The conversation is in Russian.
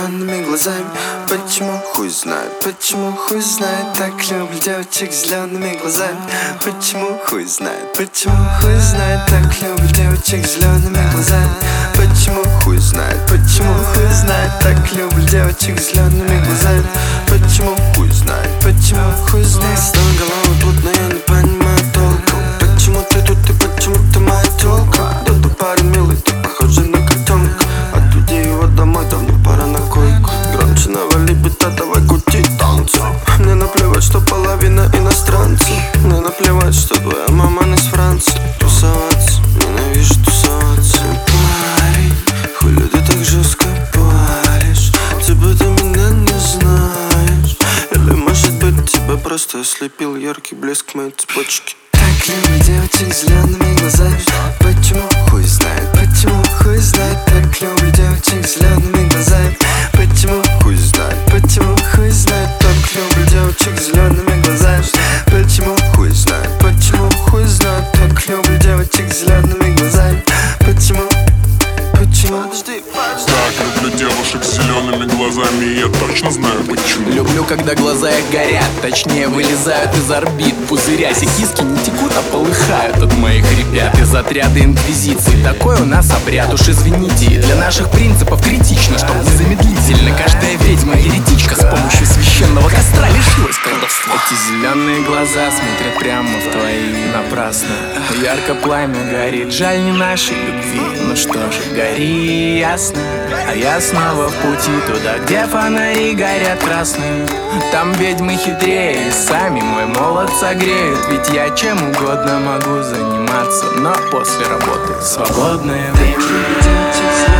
зелеными глазами. Почему, хуй знает, почему, хуй знает. Так люблю девочек с зелеными глазами. Почему, хуй знает, почему, хуй знает. Так люблю девочек с зелеными глазами. Почему, хуй знает, почему, хуй знает. Так люблю девочек с зелеными глазами. Почему, хуй знает, почему, хуй знает. Снова голова плотно, я не понимаю толку. Почему ты тут и почему ты моя тёлка? Да ты парень милый, ты похожий на котенка. Отведи его домой, давно пора на койку. Громче навали бита, давай крути танцы. Мне наплевать, что половина иностранцев. Мне наплевать, что твоя мама не с Франции. Тусоваться, ненавижу тусоваться. Парень, хули ты так жестко паришь? Типа ты меня не знаешь. Или может быть тебя просто ослепил яркий блеск моей цепочки. Так люблю девочек с зелеными глазами. Почему, хуй знает, почему, хуй знает. Так люблю девочек с зелеными глазами. Почему, хуй знает, почему, хуй знает. Так люблю девочек с зелеными глазами. Почему, хуй знает, почему, хуй знает. Так люблю девочек с зелеными глазами. Почему, почему? Подожди. Так люблю девушек с зелеными глазами, и я точно знаю почему. Люблю, когда глаза их горят, точнее вылезают из орбит пузыря. Киски не текут, а полыхают от моих ребят из отряда инквизиции. Такой у нас обряд, уж извините. Для наших принципов критично, чтоб незамедлительно каждая ведьма еретичка с помощью священного костра лишилась колдовства. Эти зеленые глаза смотрят прямо в твои напрасно. Ярко пламя горит, жаль не нашей любви. Ну что же, гори ясно. А я снова в пути туда, где фонари горят красные. Там ведьмы хитрее и сами мой молот согреют. Ведь я чем угодно могу заниматься, но после работы свободное время.